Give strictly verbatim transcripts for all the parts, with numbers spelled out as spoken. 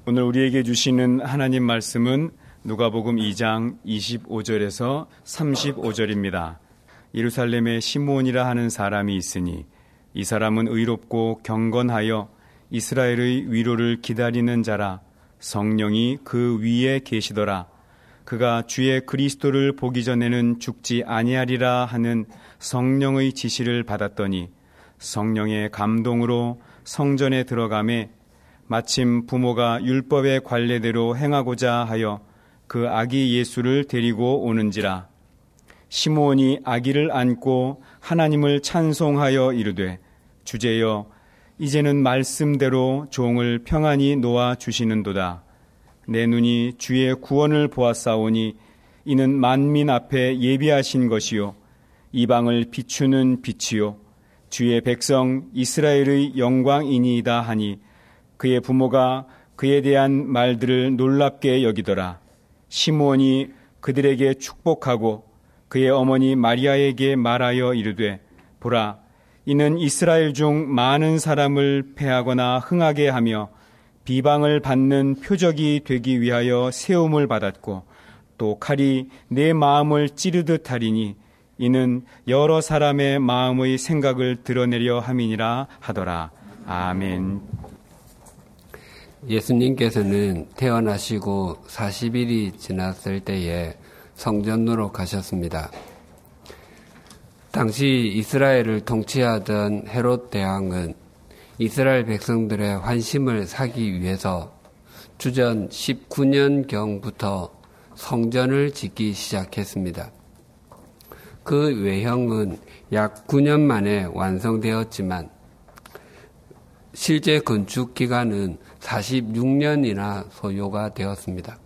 오늘 우리에게 주시는 하나님 말씀은 누가복음 이 장 이십오 절에서 삼십오 절입니다. 예루살렘에 시므온이라 하는 사람이 있으니 이 사람은 의롭고 경건하여 이스라엘의 위로를 기다리는 자라. 성령이 그 위에 계시더라. 그가 주의 그리스도를 보기 전에는 죽지 아니하리라 하는 성령의 지시를 받았더니 성령의 감동으로 성전에 들어가매 마침 부모가 율법의 관례대로 행하고자 하여 그 아기 예수를 데리고 오는지라. 시므온이 아기를 안고 하나님을 찬송하여 이르되 주제여 이제는 말씀대로 종을 평안히 놓아 주시는도다. 내 눈이 주의 구원을 보았사오니 이는 만민 앞에 예비하신 것이요 이방을 비추는 빛이요 주의 백성 이스라엘의 영광이니이다 하니 그의 부모가 그에 대한 말들을 놀랍게 여기더라. 시므온이 그들에게 축복하고 그의 어머니 마리아에게 말하여 이르되 보라 이는 이스라엘 중 많은 사람을 패하거나 흥하게 하며 비방을 받는 표적이 되기 위하여 세움을 받았고 또 칼이 내 마음을 찌르듯 하리니 이는 여러 사람의 마음의 생각을 드러내려 함이니라 하더라. 아멘. 예수님께서는 태어나시고 사십 일이 지났을 때에 성전으로 가셨습니다. 당시 이스라엘을 통치하던 헤롯 대왕은 이스라엘 백성들의 환심을 사기 위해서 주전 십구 년경부터 성전을 짓기 시작했습니다. 그 외형은 약 구 년 만에 완성되었지만 실제 건축 기간은 사십육 년이나 소요가 되었습니다.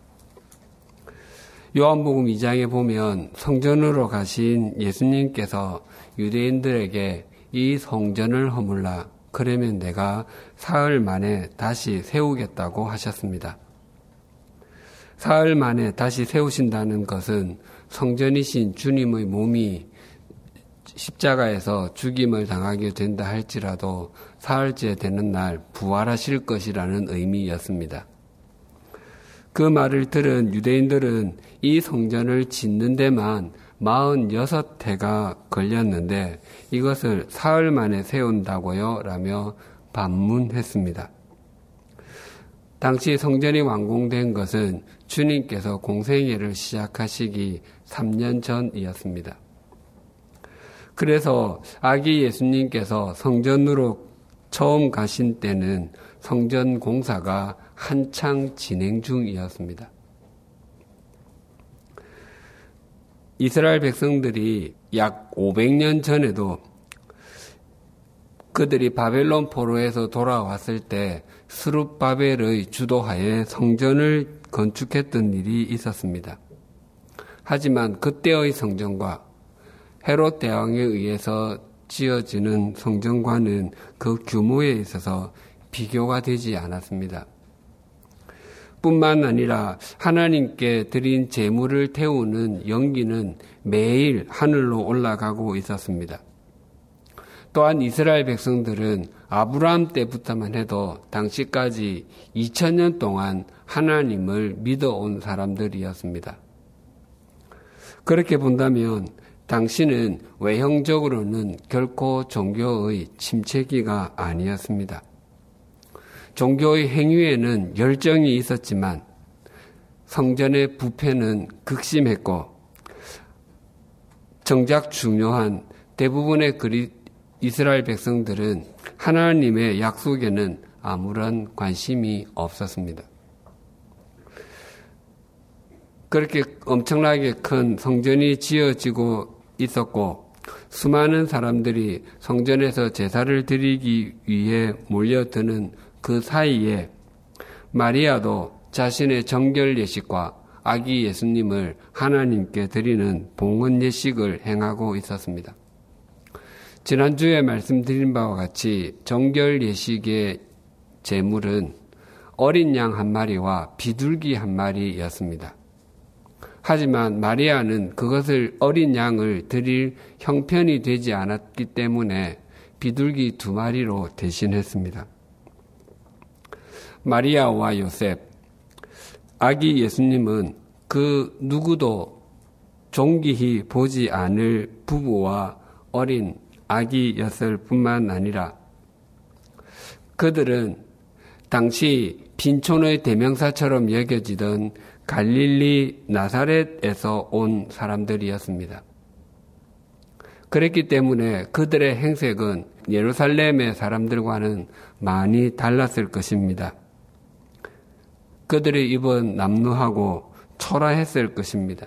요한복음 이 장에 보면 성전으로 가신 예수님께서 유대인들에게 이 성전을 허물라 그러면 내가 사흘 만에 다시 세우겠다고 하셨습니다. 사흘 만에 다시 세우신다는 것은 성전이신 주님의 몸이 십자가에서 죽임을 당하게 된다 할지라도 사흘째 되는 날 부활하실 것이라는 의미였습니다. 그 말을 들은 유대인들은 이 성전을 짓는 데만 사십육 해가 걸렸는데 이것을 사흘 만에 세운다고요? 라며 반문했습니다. 당시 성전이 완공된 것은 주님께서 공생애를 시작하시기 삼 년 전이었습니다. 그래서 아기 예수님께서 성전으로 처음 가신 때는 성전 공사가 한창 진행 중이었습니다. 이스라엘 백성들이 약 오백 년 전에도 그들이 바벨론 포로에서 돌아왔을 때 스룹바벨의 주도하에 성전을 건축했던 일이 있었습니다. 하지만 그때의 성전과 헤롯 대왕에 의해서 지어지는 성전과는 그 규모에 있어서 비교가 되지 않았습니다. 뿐만 아니라 하나님께 드린 제물을 태우는 연기는 매일 하늘로 올라가고 있었습니다. 또한 이스라엘 백성들은 아브라함 때부터만 해도 당시까지 이천 년 동안 하나님을 믿어온 사람들이었습니다. 그렇게 본다면 당시는 외형적으로는 결코 종교의 침체기가 아니었습니다. 종교의 행위에는 열정이 있었지만 성전의 부패는 극심했고 정작 중요한 대부분의 그리 이스라엘 백성들은 하나님의 약속에는 아무런 관심이 없었습니다. 그렇게 엄청나게 큰 성전이 지어지고 있었고 수많은 사람들이 성전에서 제사를 드리기 위해 몰려드는 그 사이에 마리아도 자신의 정결 예식과 아기 예수님을 하나님께 드리는 봉헌 예식을 행하고 있었습니다. 지난주에 말씀드린 바와 같이 정결 예식의 제물은 어린 양 한 마리와 비둘기 한 마리였습니다. 하지만 마리아는 그것을 어린 양을 드릴 형편이 되지 않았기 때문에 비둘기 두 마리로 대신했습니다. 마리아와 요셉, 아기 예수님은 그 누구도 존귀히 보지 않을 부부와 어린 아기였을 뿐만 아니라 그들은 당시 빈촌의 대명사처럼 여겨지던 갈릴리 나사렛에서 온 사람들이었습니다. 그랬기 때문에 그들의 행색은 예루살렘의 사람들과는 많이 달랐을 것입니다. 그들의 입은 남루하고 초라했을 것입니다.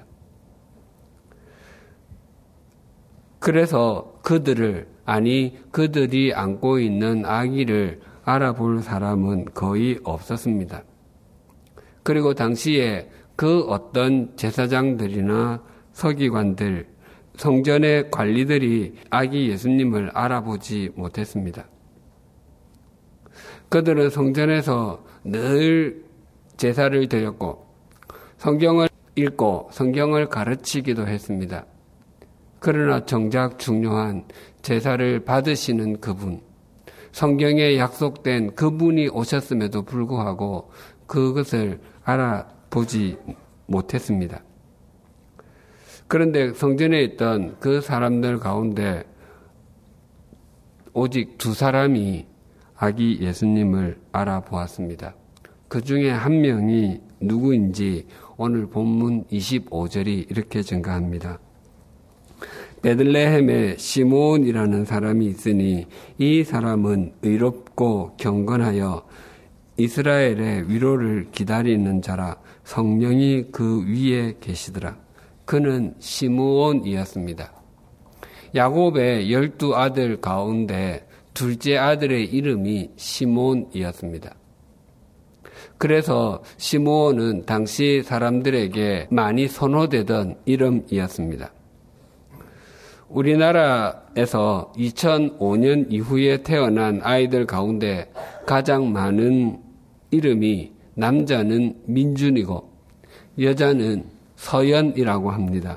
그래서 그들을, 아니 그들이 안고 있는 아기를 알아볼 사람은 거의 없었습니다. 그리고 당시에 그 어떤 제사장들이나 서기관들, 성전의 관리들이 아기 예수님을 알아보지 못했습니다. 그들은 성전에서 늘 제사를 드렸고 성경을 읽고 성경을 가르치기도 했습니다. 그러나 정작 중요한 제사를 받으시는 그분, 성경에 약속된 그분이 오셨음에도 불구하고 그것을 알아보지 못했습니다. 그런데 성전에 있던 그 사람들 가운데 오직 두 사람이 아기 예수님을 알아보았습니다. 그 중에 한 명이 누구인지 오늘 본문 이십오 절이 이렇게 증가합니다. 베들레헴에 시므온이라는 사람이 있으니 이 사람은 의롭고 경건하여 이스라엘의 위로를 기다리는 자라. 성령이 그 위에 계시더라. 그는 시므온이었습니다. 야곱의 열두 아들 가운데 둘째 아들의 이름이 시몬이었습니다. 그래서 시므온은 당시 사람들에게 많이 선호되던 이름이었습니다. 우리나라에서 이천오 년 이후에 태어난 아이들 가운데 가장 많은 이름이 남자는 민준이고 여자는 서연이라고 합니다.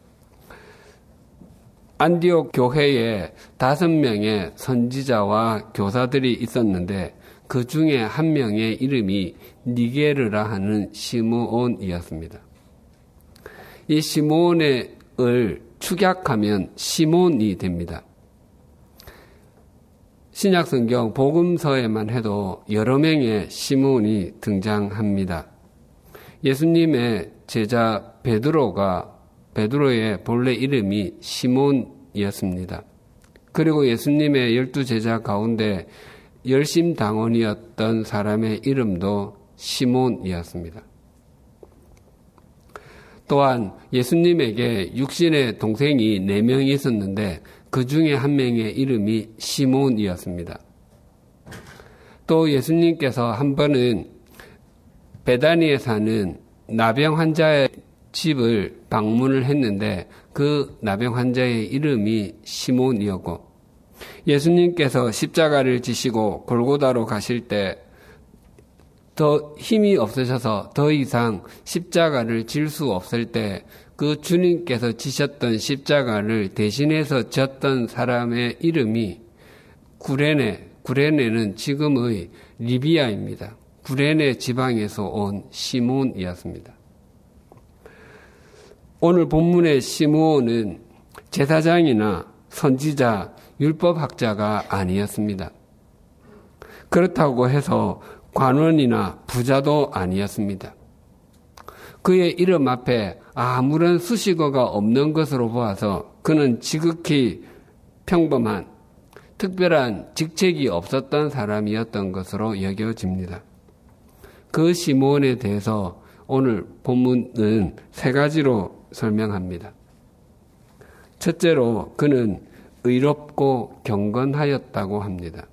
안디옥 교회에 다섯 명의 선지자와 교사들이 있었는데 그 중에 한 명의 이름이 니게르라 하는 시므온이었습니다. 이 시므온을 축약하면 시몬이 됩니다. 신약성경 복음서에만 해도 여러 명의 시몬이 등장합니다. 예수님의 제자 베드로가 베드로의 본래 이름이 시몬이었습니다. 그리고 예수님의 열두 제자 가운데 열심당원이었던 사람의 이름도 시몬이었습니다. 또한 예수님에게 육신의 동생이 네 명이 있었는데 그 중에 한 명의 이름이 시몬이었습니다. 또 예수님께서 한 번은 베다니에 사는 나병 환자의 집을 방문을 했는데 그 나병 환자의 이름이 시몬이었고 예수님께서 십자가를 지시고 골고다로 가실 때 더 힘이 없으셔서 더 이상 십자가를 질 수 없을 때 그 주님께서 지셨던 십자가를 대신해서 졌던 사람의 이름이 구레네, 구레네는 지금의 리비아입니다. 구레네 지방에서 온 시몬이었습니다. 오늘 본문의 시므온은 제사장이나 선지자, 율법학자가 아니었습니다. 그렇다고 해서 관원이나 부자도 아니었습니다. 그의 이름 앞에 아무런 수식어가 없는 것으로 보아서 그는 지극히 평범한 특별한 직책이 없었던 사람이었던 것으로 여겨집니다. 그 시므온에 대해서 오늘 본문은 세 가지로 설명합니다. 첫째로 그는 의롭고 경건하였다고 합니다.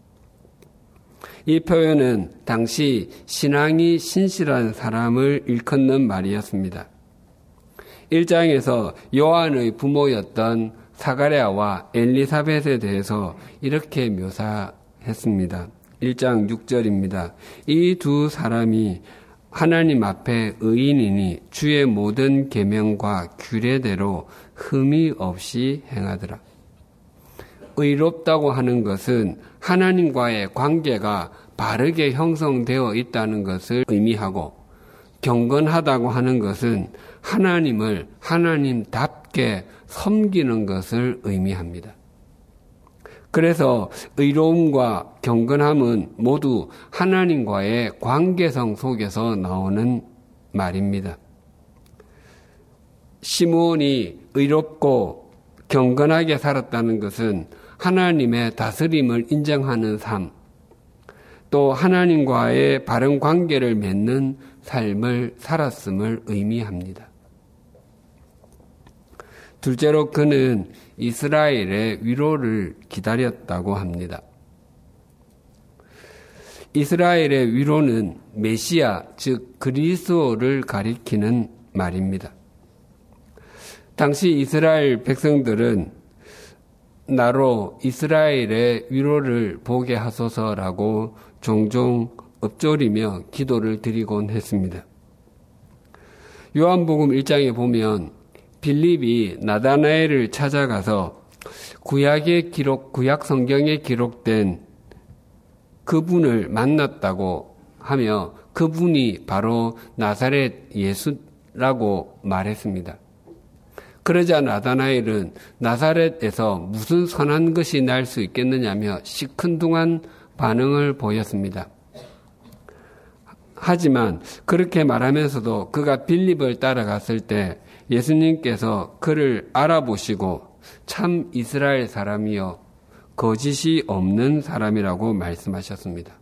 이 표현은 당시 신앙이 신실한 사람을 일컫는 말이었습니다. 일 장에서 요한의 부모였던 사가랴와 엘리사벳에 대해서 이렇게 묘사했습니다. 일 장 육 절입니다. 이 두 사람이 하나님 앞에 의인이니 주의 모든 계명과 규례대로 흠이 없이 행하더라. 의롭다고 하는 것은 하나님과의 관계가 바르게 형성되어 있다는 것을 의미하고 경건하다고 하는 것은 하나님을 하나님답게 섬기는 것을 의미합니다. 그래서 의로움과 경건함은 모두 하나님과의 관계성 속에서 나오는 말입니다. 시므온이 의롭고 경건하게 살았다는 것은 하나님의 다스림을 인정하는 삶, 또 하나님과의 바른 관계를 맺는 삶을 살았음을 의미합니다. 둘째로 그는 이스라엘의 위로를 기다렸다고 합니다. 이스라엘의 위로는 메시아, 즉 그리스도를 가리키는 말입니다. 당시 이스라엘 백성들은 나로 이스라엘의 위로를 보게 하소서라고 종종 읊조리며 기도를 드리곤 했습니다. 요한복음 일 장에 보면 빌립이 나다나엘을 찾아가서 구약의 기록, 구약 성경에 기록된 그분을 만났다고 하며 그분이 바로 나사렛 예수라고 말했습니다. 그러자 나다나엘은 나사렛에서 무슨 선한 것이 날 수 있겠느냐며 시큰둥한 반응을 보였습니다. 하지만 그렇게 말하면서도 그가 빌립을 따라갔을 때 예수님께서 그를 알아보시고 참 이스라엘 사람이요 거짓이 없는 사람이라고 말씀하셨습니다.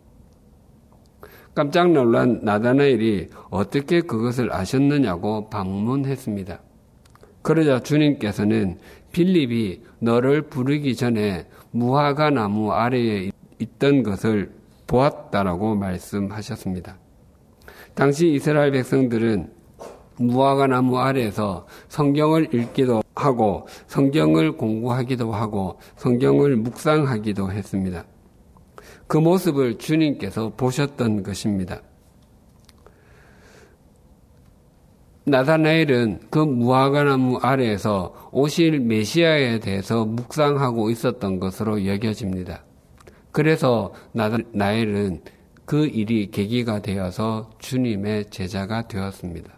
깜짝 놀란 나다나엘이 어떻게 그것을 아셨느냐고 방문했습니다. 그러자 주님께서는 빌립이 너를 부르기 전에 무화과 나무 아래에 있던 것을 보았다라고 말씀하셨습니다. 당시 이스라엘 백성들은 무화과 나무 아래에서 성경을 읽기도 하고 성경을 공부하기도 하고 성경을 묵상하기도 했습니다. 그 모습을 주님께서 보셨던 것입니다. 나다나엘은 그 무화과나무 아래에서 오실 메시아에 대해서 묵상하고 있었던 것으로 여겨집니다. 그래서 나다나엘은 그 일이 계기가 되어서 주님의 제자가 되었습니다.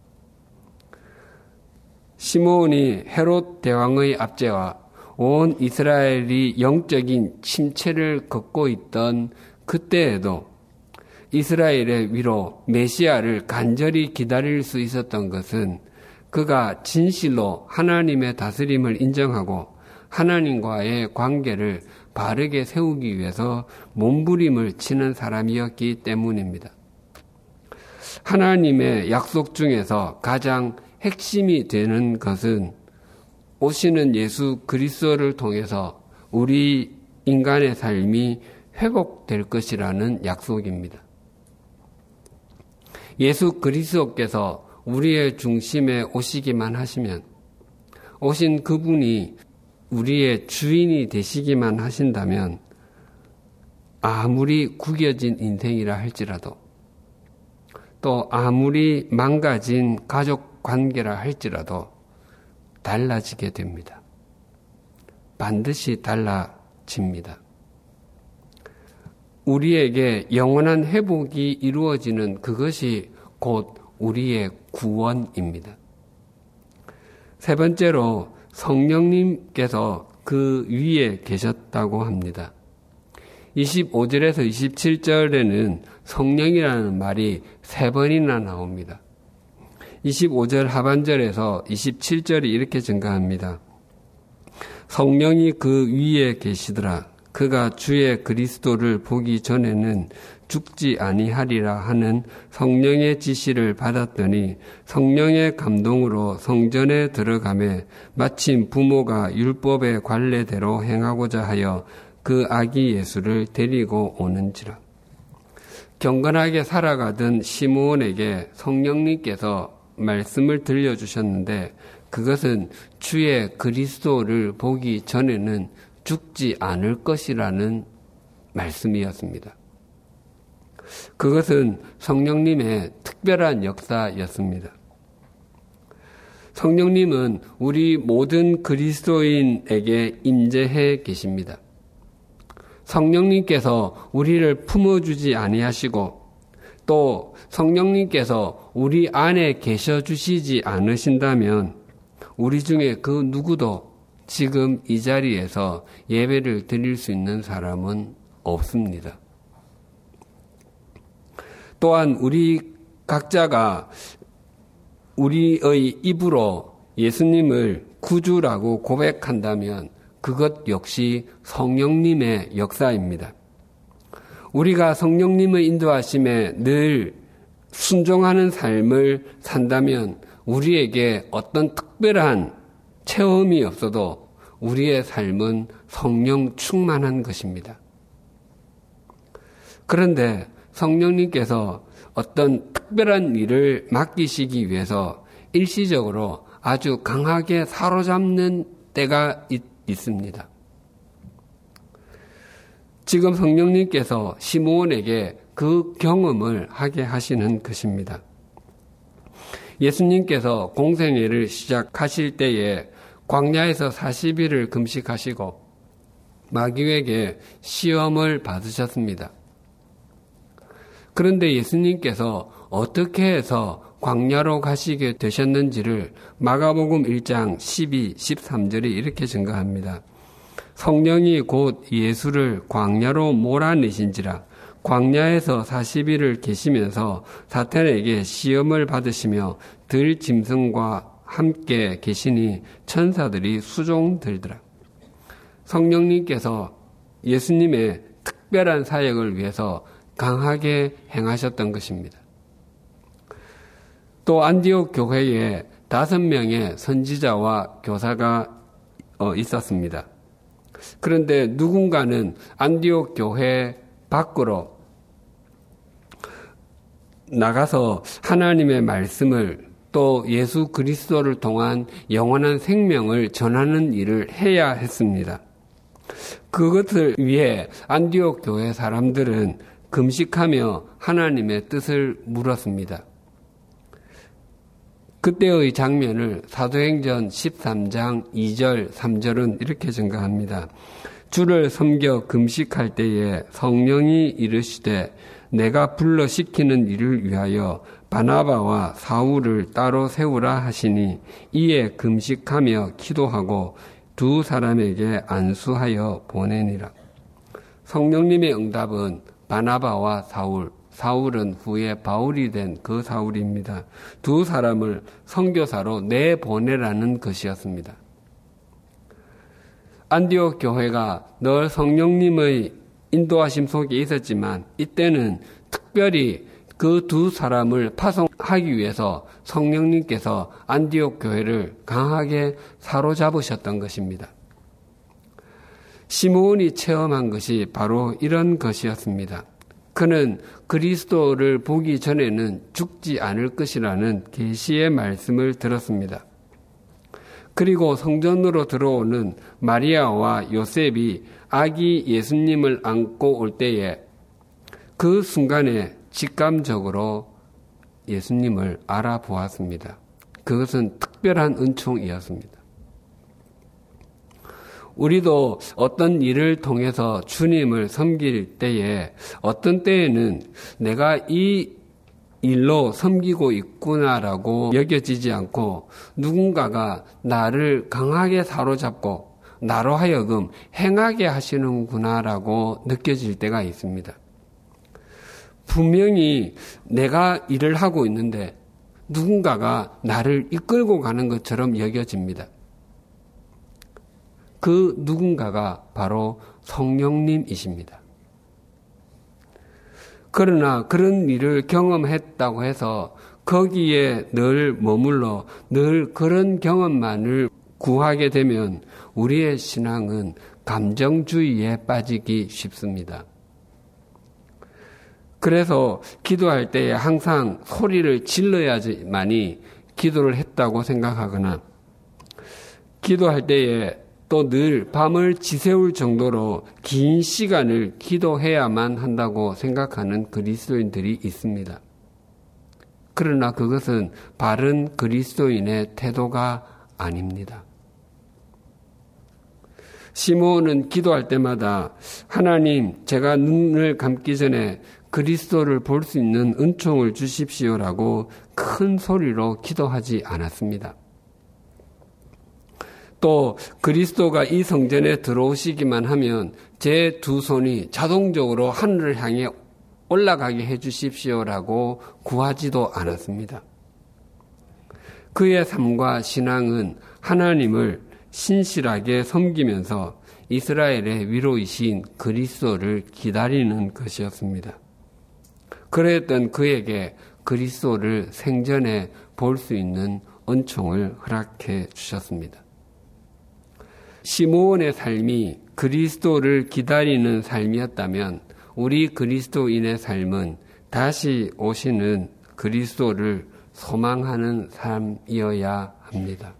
시므온이 헤롯 대왕의 압제와 온 이스라엘이 영적인 침체를 겪고 있던 그때에도 이스라엘의 위로 메시아를 간절히 기다릴 수 있었던 것은 그가 진실로 하나님의 다스림을 인정하고 하나님과의 관계를 바르게 세우기 위해서 몸부림을 치는 사람이었기 때문입니다. 하나님의 약속 중에서 가장 핵심이 되는 것은 오시는 예수 그리스도를 통해서 우리 인간의 삶이 회복될 것이라는 약속입니다. 예수 그리스도께서 우리의 중심에 오시기만 하시면, 오신 그분이 우리의 주인이 되시기만 하신다면 아무리 구겨진 인생이라 할지라도 또 아무리 망가진 가족 관계라 할지라도 달라지게 됩니다. 반드시 달라집니다. 우리에게 영원한 회복이 이루어지는 그것이 곧 우리의 구원입니다. 세 번째로 성령님께서 그 위에 계셨다고 합니다. 이십오 절에서 이십칠 절에는 성령이라는 말이 세 번이나 나옵니다. 이십오 절 하반절에서 이십칠 절이 이렇게 증가합니다. 성령이 그 위에 계시더라. 그가 주의 그리스도를 보기 전에는 죽지 아니하리라 하는 성령의 지시를 받았더니 성령의 감동으로 성전에 들어가매 마침 부모가 율법의 관례대로 행하고자 하여 그 아기 예수를 데리고 오는지라. 경건하게 살아가던 시므온에게 성령님께서 말씀을 들려주셨는데 그것은 주의 그리스도를 보기 전에는 죽지 않을 것이라는 말씀이었습니다. 그것은 성령님의 특별한 역사였습니다. 성령님은 우리 모든 그리스도인에게 임재해 계십니다. 성령님께서 우리를 품어주지 아니하시고 또 성령님께서 우리 안에 계셔 주시지 않으신다면 우리 중에 그 누구도 지금 이 자리에서 예배를 드릴 수 있는 사람은 없습니다. 또한 우리 각자가 우리의 입으로 예수님을 구주라고 고백한다면 그것 역시 성령님의 역사입니다. 우리가 성령님의 인도하심에 늘 순종하는 삶을 산다면 우리에게 어떤 특별한 체험이 없어도 우리의 삶은 성령 충만한 것입니다. 그런데 성령님께서 어떤 특별한 일을 맡기시기 위해서 일시적으로 아주 강하게 사로잡는 때가 있, 있습니다. 지금 성령님께서 시므온에게 그 경험을 하게 하시는 것입니다. 예수님께서 공생애를 시작하실 때에 광야에서 사십 일을 금식하시고 마귀에게 시험을 받으셨습니다. 그런데 예수님께서 어떻게 해서 광야로 가시게 되셨는지를 마가복음 일 장 십이, 십삼 절이 이렇게 증가합니다. 성령이 곧 예수를 광야로 몰아내신지라 광야에서 사십 일을 계시면서 사탄에게 시험을 받으시며 들 짐승과 함께 계시니 천사들이 수종들더라. 성령님께서 예수님의 특별한 사역을 위해서 강하게 행하셨던 것입니다. 또 안디옥 교회에 다섯 명의 선지자와 교사가 있었습니다. 그런데 누군가는 안디옥 교회 밖으로 나가서 하나님의 말씀을 또 예수 그리스도를 통한 영원한 생명을 전하는 일을 해야 했습니다. 그것을 위해 안디옥 교회 사람들은 금식하며 하나님의 뜻을 물었습니다. 그때의 장면을 사도행전 십삼 장 이 절 삼 절은 이렇게 증가합니다. 주를 섬겨 금식할 때에 성령이 이르시되 내가 불러 시키는 일을 위하여 바나바와 사울을 따로 세우라 하시니 이에 금식하며 기도하고 두 사람에게 안수하여 보내니라. 성령님의 응답은 바나바와 사울, 사울은 후에 바울이 된 그 사울입니다. 두 사람을 선교사로 내보내라는 것이었습니다. 안디옥 교회가 늘 성령님의 인도하심 속에 있었지만 이때는 특별히 그 두 사람을 파송하기 위해서 성령님께서 안디옥 교회를 강하게 사로잡으셨던 것입니다. 시므온이 체험한 것이 바로 이런 것이었습니다. 그는 그리스도를 보기 전에는 죽지 않을 것이라는 계시의 말씀을 들었습니다. 그리고 성전으로 들어오는 마리아와 요셉이 아기 예수님을 안고 올 때에 그 순간에 직감적으로 예수님을 알아보았습니다. 그것은 특별한 은총이었습니다. 우리도 어떤 일을 통해서 주님을 섬길 때에 어떤 때에는 내가 이 일로 섬기고 있구나라고 여겨지지 않고 누군가가 나를 강하게 사로잡고 나로 하여금 행하게 하시는구나라고 느껴질 때가 있습니다. 분명히 내가 일을 하고 있는데 누군가가 나를 이끌고 가는 것처럼 여겨집니다. 그 누군가가 바로 성령님이십니다. 그러나 그런 일을 경험했다고 해서 거기에 늘 머물러 늘 그런 경험만을 구하게 되면 우리의 신앙은 감정주의에 빠지기 쉽습니다. 그래서 기도할 때에 항상 소리를 질러야지만이 기도를 했다고 생각하거나 기도할 때에 또 늘 밤을 지새울 정도로 긴 시간을 기도해야만 한다고 생각하는 그리스도인들이 있습니다. 그러나 그것은 바른 그리스도인의 태도가 아닙니다. 시므온은 기도할 때마다 하나님, 제가 눈을 감기 전에 그리스도를 볼 수 있는 은총을 주십시오라고 큰 소리로 기도하지 않았습니다. 또 그리스도가 이 성전에 들어오시기만 하면 제 두 손이 자동적으로 하늘을 향해 올라가게 해 주십시오라고 구하지도 않았습니다. 그의 삶과 신앙은 하나님을 신실하게 섬기면서 이스라엘의 위로이신 그리스도를 기다리는 것이었습니다. 그랬던 그에게 그리스도를 생전에 볼 수 있는 은총을 허락해 주셨습니다. 시므온의 삶이 그리스도를 기다리는 삶이었다면 우리 그리스도인의 삶은 다시 오시는 그리스도를 소망하는 삶이어야 합니다.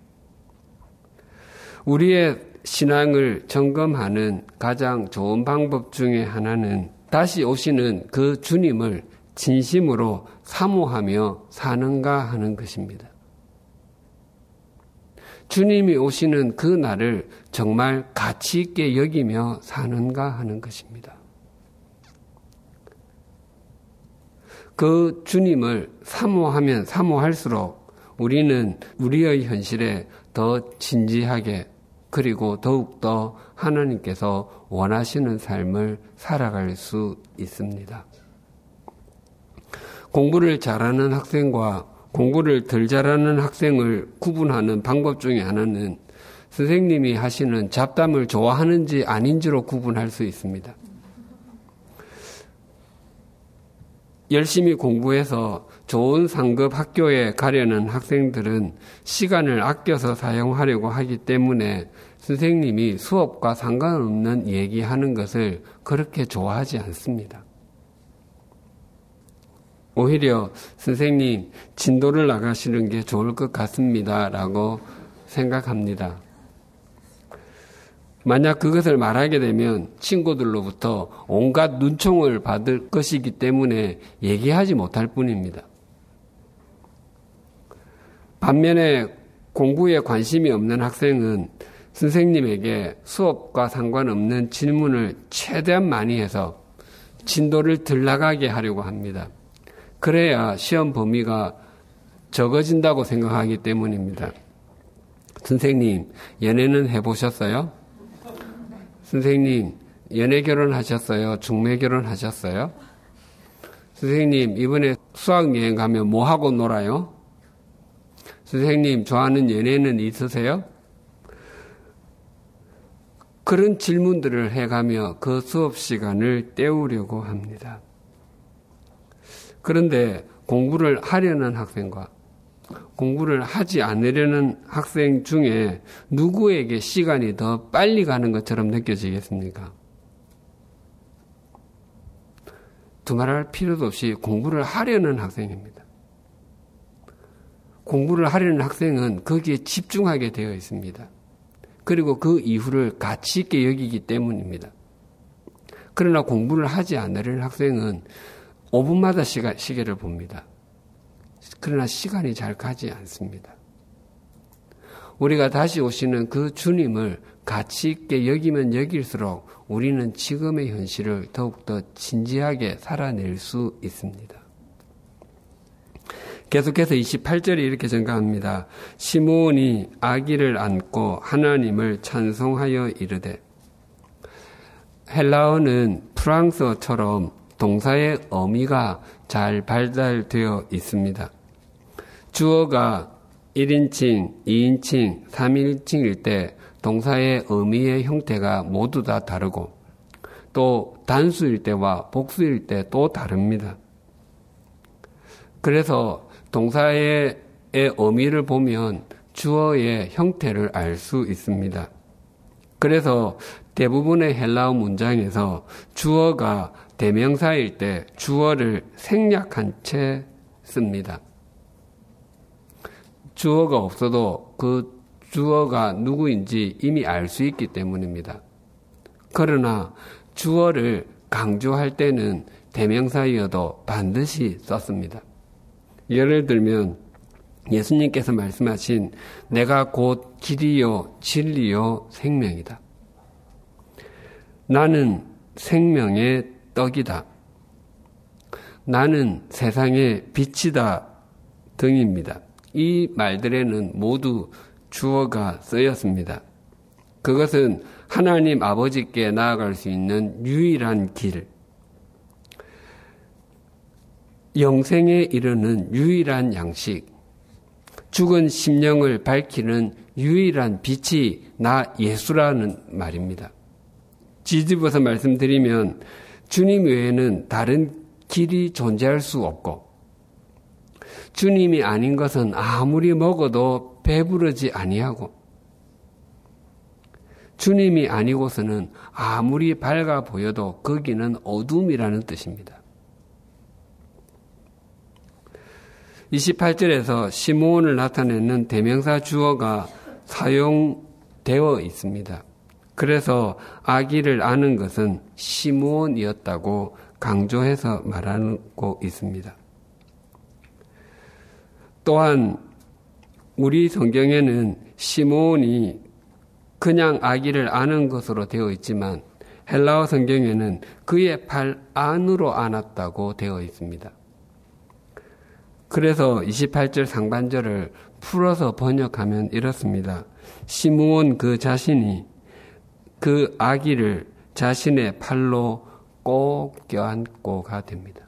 우리의 신앙을 점검하는 가장 좋은 방법 중에 하나는 다시 오시는 그 주님을 진심으로 사모하며 사는가 하는 것입니다. 주님이 오시는 그 날을 정말 가치 있게 여기며 사는가 하는 것입니다. 그 주님을 사모하면 사모할수록 우리는 우리의 현실에 더 진지하게 그리고 더욱더 하나님께서 원하시는 삶을 살아갈 수 있습니다. 공부를 잘하는 학생과 공부를 덜 잘하는 학생을 구분하는 방법 중에 하나는 선생님이 하시는 잡담을 좋아하는지 아닌지로 구분할 수 있습니다. 열심히 공부해서 좋은 상급 학교에 가려는 학생들은 시간을 아껴서 사용하려고 하기 때문에 선생님이 수업과 상관없는 얘기하는 것을 그렇게 좋아하지 않습니다. 오히려 선생님 진도를 나가시는 게 좋을 것 같습니다 라고 생각합니다. 만약 그것을 말하게 되면 친구들로부터 온갖 눈총을 받을 것이기 때문에 얘기하지 못할 뿐입니다. 반면에 공부에 관심이 없는 학생은 선생님에게 수업과 상관없는 질문을 최대한 많이 해서 진도를 덜 나가게 하려고 합니다. 그래야 시험 범위가 적어진다고 생각하기 때문입니다. 선생님, 연애는 해보셨어요? 선생님, 연애 결혼하셨어요? 중매 결혼하셨어요? 선생님, 이번에 수학여행 가면 뭐 하고 놀아요? 선생님, 좋아하는 연예인은 있으세요? 그런 질문들을 해가며 그 수업 시간을 때우려고 합니다. 그런데 공부를 하려는 학생과 공부를 하지 않으려는 학생 중에 누구에게 시간이 더 빨리 가는 것처럼 느껴지겠습니까? 두말할 필요도 없이 공부를 하려는 학생입니다. 공부를 하려는 학생은 거기에 집중하게 되어 있습니다. 그리고 그 이후를 가치 있게 여기기 때문입니다. 그러나 공부를 하지 않으려는 학생은 오 분마다 시간, 시계를 봅니다. 그러나 시간이 잘 가지 않습니다. 우리가 다시 오시는 그 주님을 가치 있게 여기면 여길수록 우리는 지금의 현실을 더욱더 진지하게 살아낼 수 있습니다. 계속해서 이십팔 절에 이렇게 전가합니다. 시므온이 아기를 안고 하나님을 찬송하여 이르되. 헬라어는 프랑스어처럼 동사의 어미가 잘 발달되어 있습니다. 주어가 일 인칭, 이 인칭, 삼 인칭일 때 동사의 의미의 형태가 모두 다 다르고 또 단수일 때와 복수일 때 또 다릅니다. 그래서 동사의 의미를 보면 주어의 형태를 알 수 있습니다. 그래서 대부분의 헬라어 문장에서 주어가 대명사일 때 주어를 생략한 채 씁니다. 주어가 없어도 그 주어가 누구인지 이미 알 수 있기 때문입니다. 그러나 주어를 강조할 때는 대명사이어도 반드시 썼습니다. 예를 들면 예수님께서 말씀하신 내가 곧 길이요 진리요 생명이다. 나는 생명의 떡이다. 나는 세상의 빛이다 등입니다. 이 말들에는 모두 주어가 쓰였습니다. 그것은 하나님 아버지께 나아갈 수 있는 유일한 길, 영생에 이르는 유일한 양식, 죽은 심령을 밝히는 유일한 빛이 나 예수라는 말입니다. 뒤집어서 말씀드리면 주님 외에는 다른 길이 존재할 수 없고, 주님이 아닌 것은 아무리 먹어도 배부르지 아니하고, 주님이 아니고서는 아무리 밝아 보여도 거기는 어둠이라는 뜻입니다. 이십팔 절에서 시므온을 나타내는 대명사 주어가 사용되어 있습니다. 그래서 아기를 아는 것은 시므온이었다고 강조해서 말하고 있습니다. 또한 우리 성경에는 시므온이 그냥 아기를 아는 것으로 되어 있지만 헬라어 성경에는 그의 발 안으로 안았다고 되어 있습니다. 그래서 이십팔 절 상반절을 풀어서 번역하면 이렇습니다. 시므온 그 자신이 그 아기를 자신의 팔로 꼭 껴안고가 됩니다.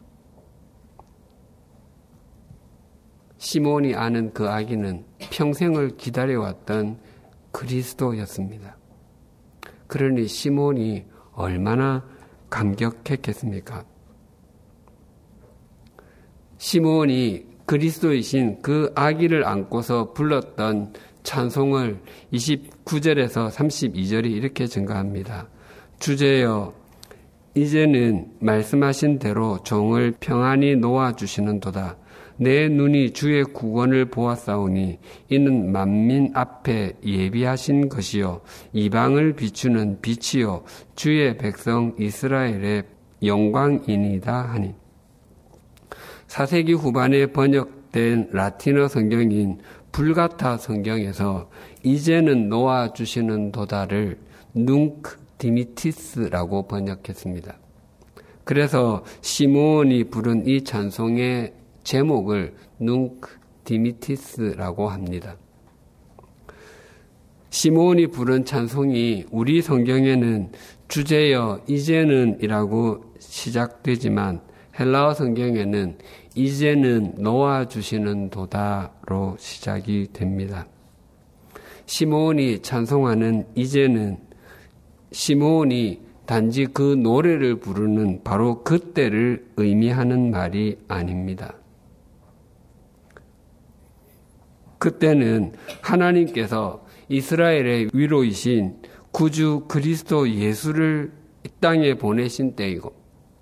시므온이 아는 그 아기는 평생을 기다려왔던 그리스도였습니다. 그러니 시므온이 얼마나 감격했겠습니까? 시므온이 그리스도이신 그 아기를 안고서 불렀던 찬송을 이십구 절에서 삼십이 절이 이렇게 증가합니다. 주제여, 이제는 말씀하신 대로 종을 평안히 놓아주시는도다. 내 눈이 주의 구원을 보았사오니 이는 만민 앞에 예비하신 것이요 이방을 비추는 빛이요 주의 백성 이스라엘의 영광이니이다 하니. 사 세기 후반에 번역된 라틴어 성경인 불가타 성경에서 이제는 놓아주시는 도다를 눅 디미티스라고 번역했습니다. 그래서 시므온이 부른 이 찬송의 제목을 눅 디미티스라고 합니다. 시므온이 부른 찬송이 우리 성경에는 주제여 이제는 이라고 시작되지만 헬라어 성경에는 이제는 놓아주시는 도다로 시작이 됩니다. 시므온이 찬송하는 이제는 시므온이 단지 그 노래를 부르는 바로 그때를 의미하는 말이 아닙니다. 그때는 하나님께서 이스라엘의 위로이신 구주 그리스도 예수를 이 땅에 보내신 때이고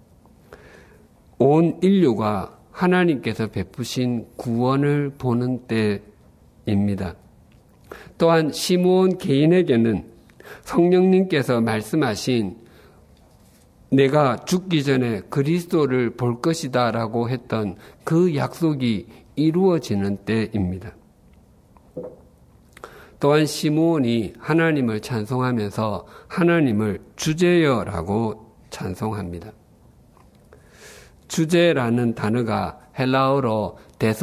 온 인류가 하나님께서 베푸신 구원을 보는 때입니다. 또한 시므온 개인에게는 성령님께서 말씀하신 내가 죽기 전에 그리스도를 볼 것이다 라고 했던 그 약속이 이루어지는 때입니다. 또한 시므온이 하나님을 찬송하면서 하나님을 주제여라고 찬송합니다. 주제라는 단어가 헬라어로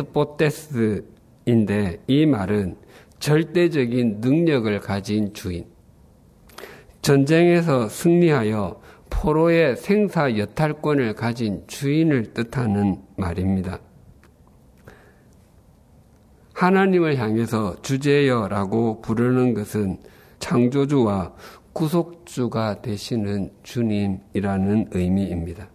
데스포테스인데 이 말은 절대적인 능력을 가진 주인, 전쟁에서 승리하여 포로의 생사 여탈권을 가진 주인을 뜻하는 말입니다. 하나님을 향해서 주제여라고 부르는 것은 창조주와 구속주가 되시는 주님이라는 의미입니다.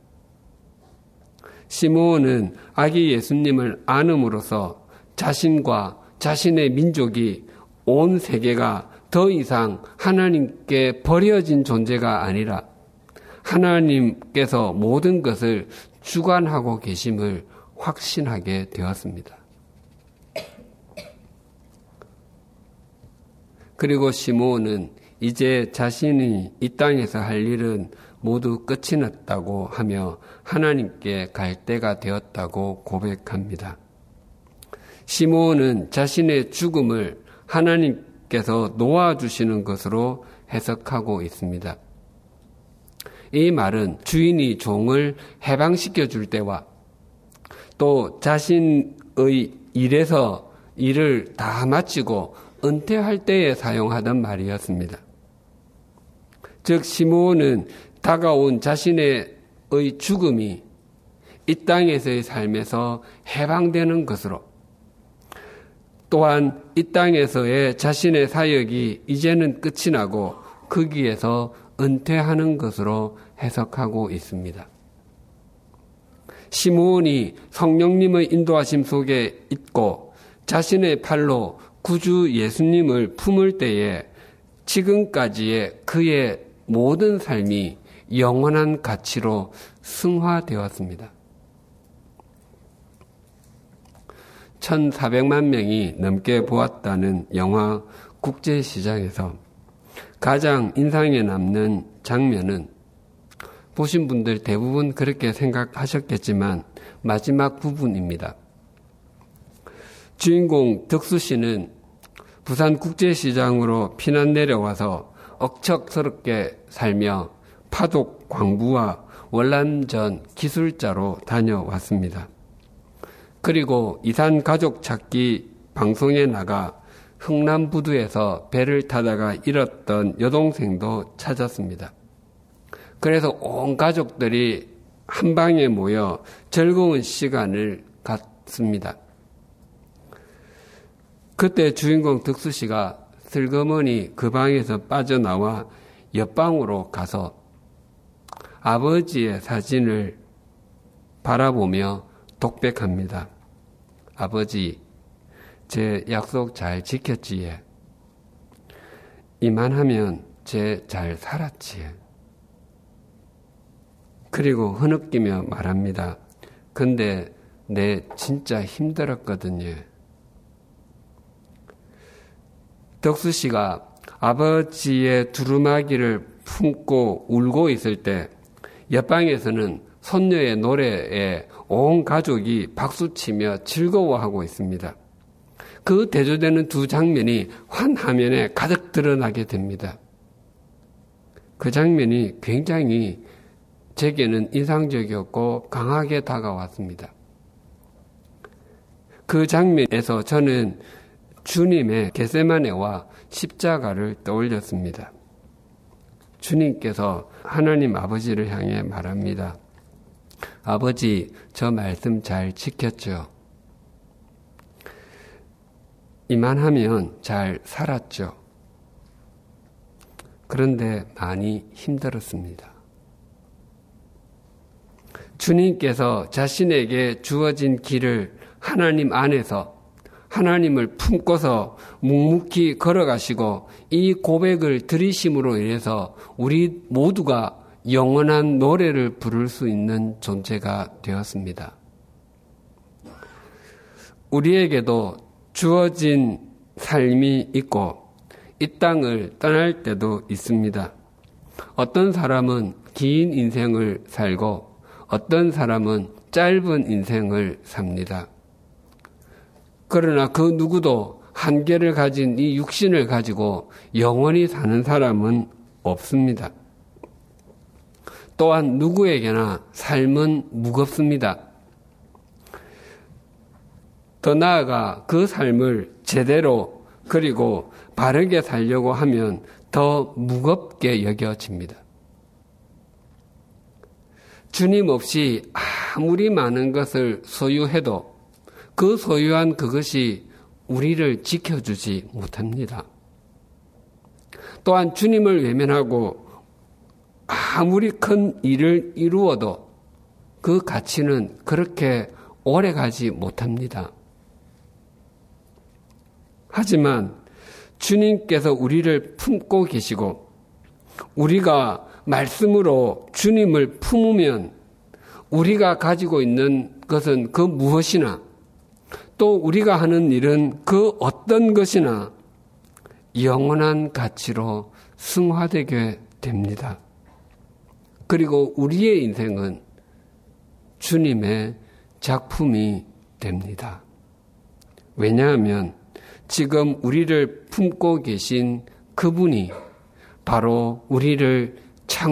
시므온은 아기 예수님을 안음으로써 자신과 자신의 민족이 온 세계가 더 이상 하나님께 버려진 존재가 아니라 하나님께서 모든 것을 주관하고 계심을 확신하게 되었습니다. 그리고 시므온은 이제 자신이 이 땅에서 할 일은 모두 끝이 났다고 하며 하나님께 갈 때가 되었다고 고백합니다. 시므온은 자신의 죽음을 하나님께서 놓아주시는 것으로 해석하고 있습니다. 이 말은 주인이 종을 해방시켜 줄 때와 또 자신의 일에서 일을 다 마치고 은퇴할 때에 사용하던 말이었습니다. 즉 시므온은 다가온 자신의 죽음이 이 땅에서의 삶에서 해방되는 것으로, 또한 이 땅에서의 자신의 사역이 이제는 끝이 나고 거기에서 은퇴하는 것으로 해석하고 있습니다. 시므온이 성령님의 인도하심 속에 있고 자신의 팔로 구주 예수님을 품을 때에 지금까지의 그의 모든 삶이 영원한 가치로 승화되었습니다. 천사백만 명이 넘게 보았다는 영화 국제시장에서 가장 인상에 남는 장면은, 보신 분들 대부분 그렇게 생각하셨겠지만 마지막 부분입니다. 주인공 덕수 씨는 부산 국제시장으로 피난 내려와서 억척스럽게 살며 파독 광부와 월남전 기술자로 다녀왔습니다. 그리고 이산 가족 찾기 방송에 나가 흥남부두에서 배를 타다가 잃었던 여동생도 찾았습니다. 그래서 온 가족들이 한 방에 모여 즐거운 시간을 갖습니다. 그때 주인공 덕수 씨가 슬그머니 그 방에서 빠져나와 옆방으로 가서 아버지의 사진을 바라보며 독백합니다. 아버지, 제 약속 잘 지켰지에? 이만하면 제 잘 살았지에? 그리고 흐느끼며 말합니다. 근데 내 진짜 힘들었거든요. 덕수 씨가 아버지의 두루마기를 품고 울고 있을 때 옆방에서는 손녀의 노래에 온 가족이 박수치며 즐거워하고 있습니다. 그 대조되는 두 장면이 한 화면에 가득 드러나게 됩니다. 그 장면이 굉장히 제게는 인상적이었고 강하게 다가왔습니다. 그 장면에서 저는 주님의 겟세마네와 십자가를 떠올렸습니다. 주님께서 하나님 아버지를 향해 말합니다. 아버지, 저 말씀 잘 지켰죠? 이만하면 잘 살았죠? 그런데 많이 힘들었습니다. 주님께서 자신에게 주어진 길을 하나님 안에서 하나님을 품고서 묵묵히 걸어가시고 이 고백을 들이심으로 인해서 우리 모두가 영원한 노래를 부를 수 있는 존재가 되었습니다. 우리에게도 주어진 삶이 있고 이 땅을 떠날 때도 있습니다. 어떤 사람은 긴 인생을 살고 어떤 사람은 짧은 인생을 삽니다. 그러나 그 누구도 한계를 가진 이 육신을 가지고 영원히 사는 사람은 없습니다. 또한 누구에게나 삶은 무겁습니다. 더 나아가 그 삶을 제대로 그리고 바르게 살려고 하면 더 무겁게 여겨집니다. 주님 없이 아무리 많은 것을 소유해도 그 소유한 그것이 우리를 지켜주지 못합니다. 또한 주님을 외면하고 아무리 큰 일을 이루어도 그 가치는 그렇게 오래 가지 못합니다. 하지만 주님께서 우리를 품고 계시고 우리가 말씀으로 주님을 품으면 우리가 가지고 있는 것은 그 무엇이나 또 우리가 하는 일은 그 어떤 것이나 영원한 가치로 승화되게 됩니다. 그리고 우리의 인생은 주님의 작품이 됩니다. 왜냐하면 지금 우리를 품고 계신 그분이 바로 우리를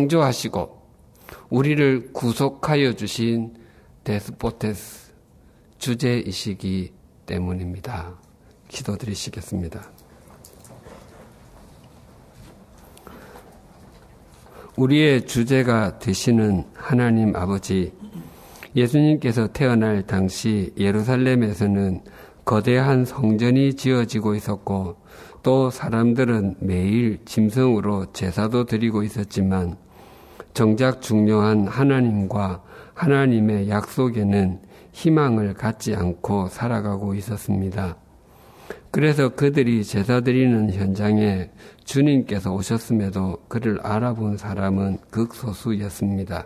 창조하시고 우리를 구속하여 주신 데스포테스, 주제이시기 때문입니다. 기도드리시겠습니다. 우리의 주제가 되시는 하나님 아버지, 예수님께서 태어날 당시 예루살렘에서는 거대한 성전이 지어지고 있었고 또 사람들은 매일 짐승으로 제사도 드리고 있었지만 정작 중요한 하나님과 하나님의 약속에는 희망을 갖지 않고 살아가고 있었습니다. 그래서 그들이 제사 드리는 현장에 주님께서 오셨음에도 그를 알아본 사람은 극소수였습니다.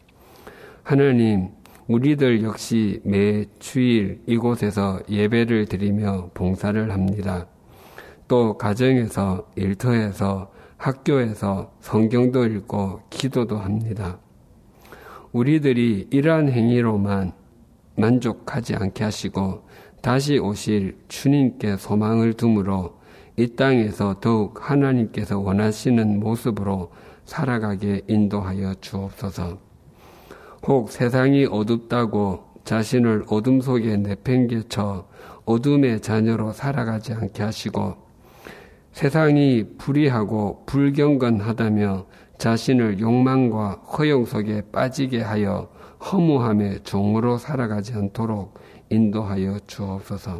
하나님, 우리들 역시 매 주일 이곳에서 예배를 드리며 봉사를 합니다. 또 가정에서, 일터에서, 학교에서 성경도 읽고 기도도 합니다. 우리들이 이러한 행위로만 만족하지 않게 하시고 다시 오실 주님께 소망을 두므로 이 땅에서 더욱 하나님께서 원하시는 모습으로 살아가게 인도하여 주옵소서. 혹 세상이 어둡다고 자신을 어둠 속에 내팽개쳐 어둠의 자녀로 살아가지 않게 하시고 세상이 불의하고 불경건하다며 자신을 욕망과 허영 속에 빠지게 하여 허무함의 종으로 살아가지 않도록 인도하여 주옵소서.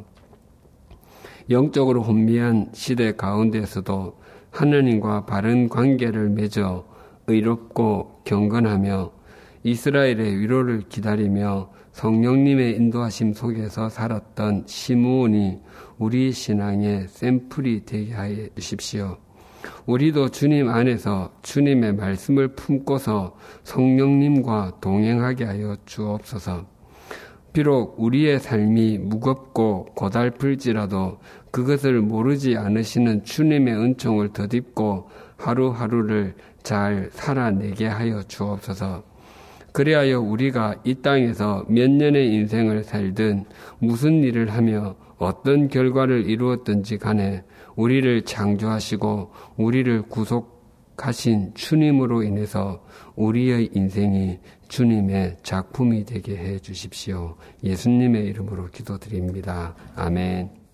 영적으로 혼미한 시대 가운데서도 하나님과 바른 관계를 맺어 의롭고 경건하며 이스라엘의 위로를 기다리며 성령님의 인도하심 속에서 살았던 시므온이 우리 신앙의 샘플이 되게 하여 주십시오. 우리도 주님 안에서 주님의 말씀을 품고서 성령님과 동행하게 하여 주옵소서. 비록 우리의 삶이 무겁고 고달플지라도 그것을 모르지 않으시는 주님의 은총을 덧입고 하루하루를 잘 살아내게 하여 주옵소서. 그리하여 우리가 이 땅에서 몇 년의 인생을 살든 무슨 일을 하며 어떤 결과를 이루었든지 간에 우리를 창조하시고 우리를 구속하신 주님으로 인해서 우리의 인생이 주님의 작품이 되게 해 주십시오. 예수님의 이름으로 기도드립니다. 아멘.